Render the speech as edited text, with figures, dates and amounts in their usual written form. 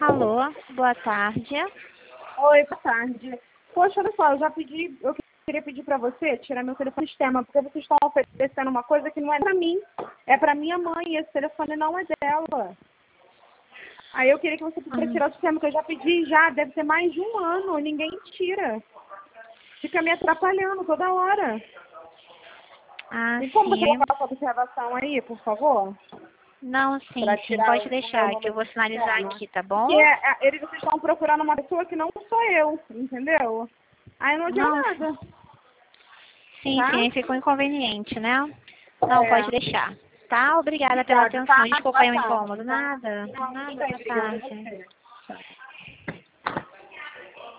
Alô, boa tarde. Oi, boa tarde. Poxa, olha só, eu queria pedir para você tirar meu telefone do sistema, porque vocês estão oferecendo uma coisa que não é para mim, é para minha mãe, e esse telefone não é dela. Aí eu queria que você pedisse tirar o sistema, que eu já pedi deve ter mais de um ano, e ninguém tira. Fica me atrapalhando toda hora. Ah, E como você sim. colocar essa observação aí, por favor? Não, sim, Para sim. tirar Pode o meu deixar que eu número vou do sinalizar sistema. aqui, tá Porque bom? vocês estão procurando uma pessoa que não sou eu, entendeu? Aí não adianta Não, nada, sim, tá? sim. Ficou inconveniente, né? Não, pode É. deixar. Tá? Obrigada pela Obrigada, atenção. tá? Desculpa Boa aí o tarde, incômodo. tá? Nada, Não, tudo nada. bem, Boa obrigada a tarde. você. Tchau.